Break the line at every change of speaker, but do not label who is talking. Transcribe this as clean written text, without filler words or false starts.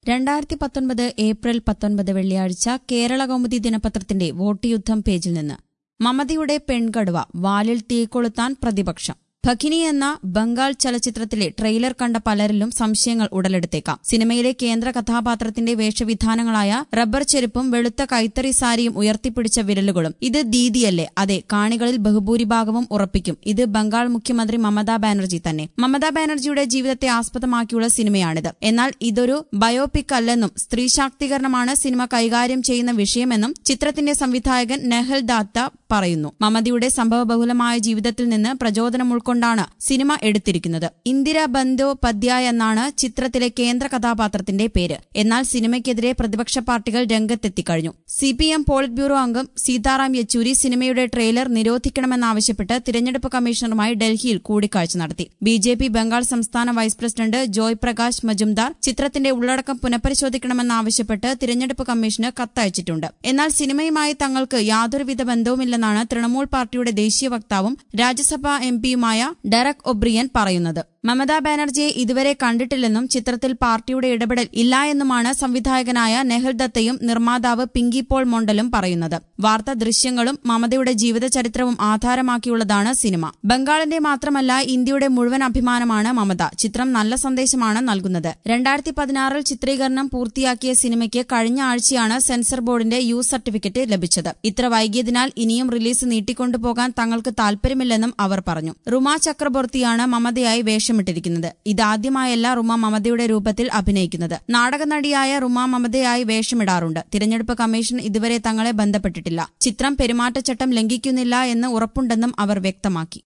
2019 April 19 വെള്ളിയാഴ്ച കേരളകൗമുദി ദിനപത്രത്തിന്റെ vote യുദ്ധം പേജിൽ നിന്ന് മമതയുടെ പെൺകടുവ വാലിൽ തീകൊളുത്താൻ പ്രതിപക്ഷം. ഭഗിനി എന്ന ബംഗാൾ ചലച്ചിത്രത്തിലെ ട്രെയിലർ കണ്ട പലരിലും സംശയങ്ങൾ ഉടലെടുത്തേക്കാം. സിനിമയിലെ കേന്ദ്ര കഥാപാത്രത്തിന്റെ വേഷവിധാനങ്ങളായ റബ്ബർ ചെരുപ്പും വെളുത്ത കൈത്തറി സാരിയും ഉയർത്തിപ്പിടിച്ച വിരലുകളും ഇത് ദീദിയല്ലേ? അതെ, കാണികളിൽ ബഹുഭൂരിഭാഗവും ഉറപ്പിക്കും ഇത് ബംഗാൾ മുഖ്യമന്ത്രി മമതാ ബാനർജി തന്നെ. മമതാ ബാനർജിയുടെ ജീവിതത്തെ ആസ്പദമാക്കിയുള്ള സിനിമയാണിത്. എന്നാൽ ഇതൊരു ബയോപിക് അല്ലെന്നും സ്ത്രീ ശാക്തീകരണമാണ് സിനിമ കൈകാര്യം ചെയ്യുന്ന വിഷയമെന്നും ചിത്രത്തിന്റെ സംവിധായകൻ നെഹൽ ദാത്ത പറയുന്നു. മമതയുടെ സംഭവബഹുലമായ ജീവിതത്തിൽ നിന്ന് പ്രചോദനം ഉൾക്കൊണ്ടാണ് സിനിമ എടുത്തിരിക്കുന്നത്. ഇന്ദിര ബന്ദോപാധ്യായ എന്നാണ് ചിത്രത്തിലെ കേന്ദ്ര കഥാപാത്രത്തിന്റെ പേര്. എന്നാൽ സിനിമയ്ക്കെതിരെ പ്രതിപക്ഷ പാർട്ടികൾ രംഗത്തെത്തിക്കഴിഞ്ഞു. CPM പോളിറ്റ് ബ്യൂറോ അംഗം സീതാറാം യെച്ചൂരി സിനിമയുടെ ട്രെയിലർ നിരോധിക്കണമെന്നാവശ്യപ്പെട്ട് തിരഞ്ഞെടുപ്പ് കമ്മീഷണറുമായി ഡൽഹിയിൽ കൂടിക്കാഴ്ച നടത്തി. BJP ബംഗാൾ സംസ്ഥാന വൈസ് പ്രസിഡന്റ് ജോയ് പ്രകാശ് മജുംദാർ ചിത്രത്തിന്റെ ഉള്ളടക്കം പുനഃപരിശോധിക്കണമെന്നാവശ്യപ്പെട്ട് തിരഞ്ഞെടുപ്പ് കമ്മീഷന് കത്തയച്ചിട്ടുണ്ട്. എന്നാൽ സിനിമയുമായി തങ്ങൾക്ക് യാതൊരുവിധ ബന്ധവുമില്ലെന്നാണ് തൃണമൂൽ പാർട്ടിയുടെ ദേശീയ വക്താവും രാജ്യസഭാ MPയുമായ ഡെറക് ഒബ്രിയൻ പറയുന്നത്. മമതാ ബാനർജിയെ ഇതുവരെ കണ്ടിട്ടില്ലെന്നും ചിത്രത്തിൽ പാർട്ടിയുടെ ഇടപെടൽ ഇല്ല എന്നുമാണ് സംവിധായകനായ നെഹൽ ദത്തയും നിർമ്മാതാവ് പിങ്കി പോൾ മൊണ്ടലും പറയുന്നത്. വാർത്താ ദൃശ്യങ്ങളും മമതയുടെ ജീവിതചരിത്രവും ആധാരമാക്കിയുള്ളതാണ് സിനിമ. ബംഗാളിന്റെ മാത്രമല്ല ഇന്ത്യയുടെ മുഴുവൻ അഭിമാനമാണ് മമത. ചിത്രം നല്ല സന്ദേശമാണ് നൽകുന്നത്. 2016 ചിത്രീകരണം പൂർത്തിയാക്കിയ സിനിമയ്ക്ക് കഴിഞ്ഞ ആഴ്ചയാണ് സെൻസർ ബോർഡിന്റെ യു സർട്ടിഫിക്കറ്റ് ലഭിച്ചത്. ഇത്ര വൈകിയതിനാൽ ഇനിയും റിലീസ് നീട്ടിക്കൊണ്ടുപോകാൻ തങ്ങൾക്ക് താൽപര്യമില്ലെന്നും അവർ പറഞ്ഞു. റുമ ചക്രബോർത്തിയാണ് മമതയായി വേഷമിട്ടിരിക്കുന്നത്. ഇതാദ്യമായല്ല റുമ മമതയുടെ രൂപത്തിൽ അഭിനയിക്കുന്നത്. നാടകനടിയായ റുമ മമതയായി വേഷമിടാറുണ്ട്. തിരഞ്ഞെടുപ്പ് കമ്മീഷൻ ഇതുവരെ തങ്ങളെ ബന്ധപ്പെട്ടിട്ടില്ല. ചിത്രം പെരുമാറ്റച്ചട്ടം ലംഘിക്കുന്നില്ല എന്ന് ഉറപ്പുണ്ടെന്നും അവർ വ്യക്തമാക്കി.